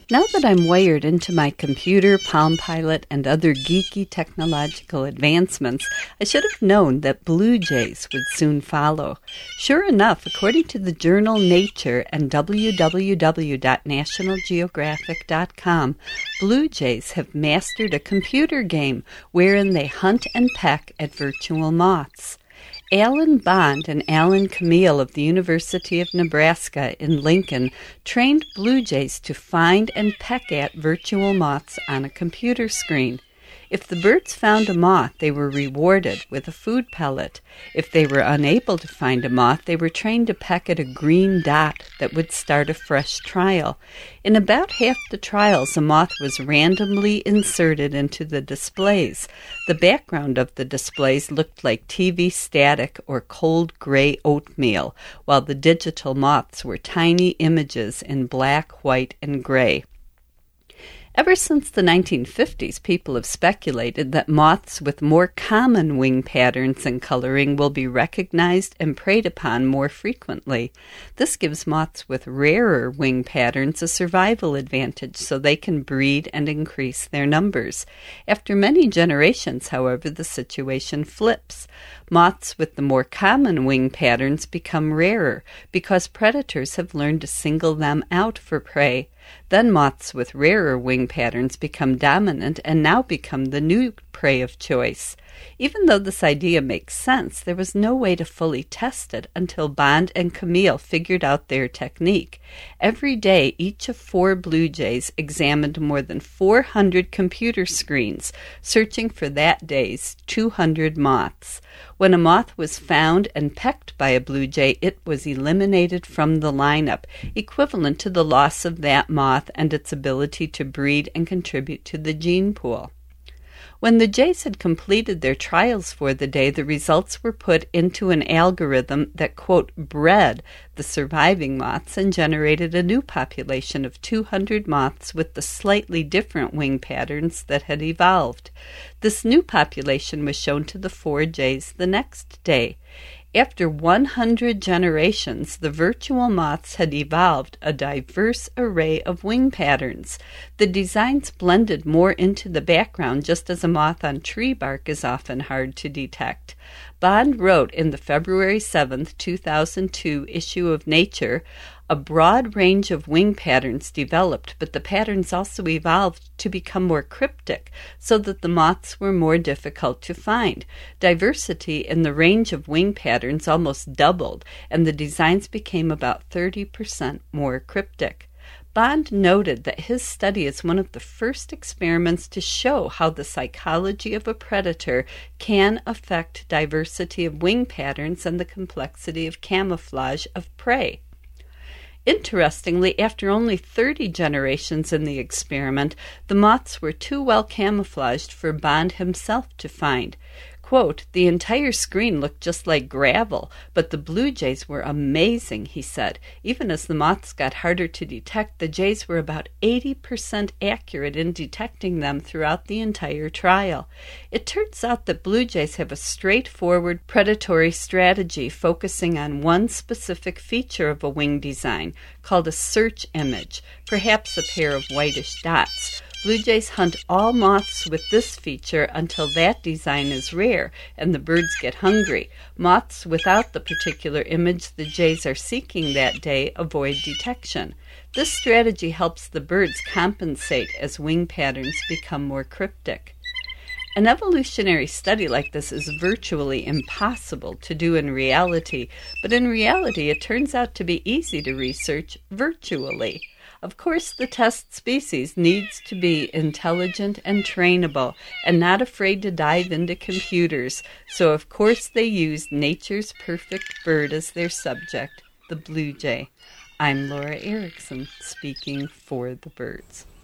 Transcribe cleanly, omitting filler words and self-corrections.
Now that I'm wired into my computer, Palm Pilot, and other geeky technological advancements, I should have known that blue jays would soon follow. Sure enough, according to the journal Nature and www.nationalgeographic.com, blue jays have mastered a computer game wherein they hunt and peck at virtual moths. Alan Bond and Alan Camille of the University of Nebraska in Lincoln trained blue jays to find and peck at virtual moths on a computer screen. If the birds found a moth, they were rewarded with a food pellet. If they were unable to find a moth, they were trained to peck at a green dot that would start a fresh trial. In about half the trials, a moth was randomly inserted into the displays. The background of the displays looked like TV static or cold gray oatmeal, while the digital moths were tiny images in black, white, and gray. Ever since the 1950s, people have speculated that moths with more common wing patterns and coloring will be recognized and preyed upon more frequently. This gives moths with rarer wing patterns a survival advantage so they can breed and increase their numbers. After many generations, however, the situation flips. Moths with the more common wing patterns become rarer because predators have learned to single them out for prey. Then moths with rarer wing patterns become dominant and now become the new prey of choice. Even though this idea makes sense, there was no way to fully test it until Bond and Camille figured out their technique. Every day, each of 4 blue jays examined more than 400 computer screens, searching for that day's 200 moths. When a moth was found and pecked by a blue jay, it was eliminated from the lineup, equivalent to the loss of that moth and its ability to breed and contribute to the gene pool. When the jays had completed their trials for the day, the results were put into an algorithm that, quote, bred the surviving moths and generated a new population of 200 moths with the slightly different wing patterns that had evolved. This new population was shown to the 4 jays the next day. After 100 generations, the virtual moths had evolved a diverse array of wing patterns. The designs blended more into the background, just as a moth on tree bark is often hard to detect. Bond wrote in the February 7, 2002 issue of Nature, "A broad range of wing patterns developed, but the patterns also evolved to become more cryptic so that the moths were more difficult to find. Diversity in the range of wing patterns almost doubled, and the designs became about 30% more cryptic." Bond noted that his study is one of the first experiments to show how the psychology of a predator can affect diversity of wing patterns and the complexity of camouflage of prey. Interestingly, after only 30 generations in the experiment, the moths were too well camouflaged for Bond himself to find. Quote, "The entire screen looked just like gravel, but the blue jays were amazing," he said. "Even as the moths got harder to detect, the jays were about 80% accurate in detecting them throughout the entire trial." It turns out that blue jays have a straightforward predatory strategy focusing on one specific feature of a wing design, called a search image, perhaps a pair of whitish dots. Blue jays hunt all moths with this feature until that design is rare and the birds get hungry. Moths without the particular image the jays are seeking that day avoid detection. This strategy helps the birds compensate as wing patterns become more cryptic. An evolutionary study like this is virtually impossible to do in reality, but in reality it turns out to be easy to research virtually. Of course, the test species needs to be intelligent and trainable and not afraid to dive into computers, so of course they used nature's perfect bird as their subject, the blue jay. I'm Laura Erickson, speaking for the birds.